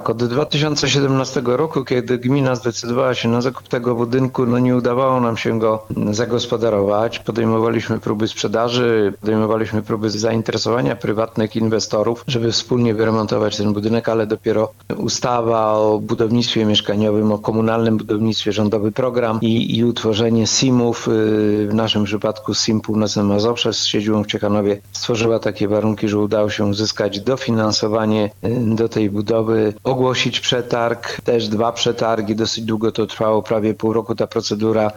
Od 2017 roku, kiedy gmina zdecydowała się na zakup tego budynku, nie udawało nam się go zagospodarować. Podejmowaliśmy próby sprzedaży, podejmowaliśmy próby zainteresowania prywatnych inwestorów, żeby wspólnie wyremontować ten budynek, ale dopiero ustawa o budownictwie mieszkaniowym, o komunalnym budownictwie, rządowy program i utworzenie SIM-ów, w naszym przypadku SIM Północne Mazowsze z siedzibą w Ciechanowie, stworzyła takie warunki, że udało się uzyskać dofinansowanie do tej budowy, ogłosić przetarg, też 2 przetargi, dosyć długo to trwało, prawie pół roku ta procedura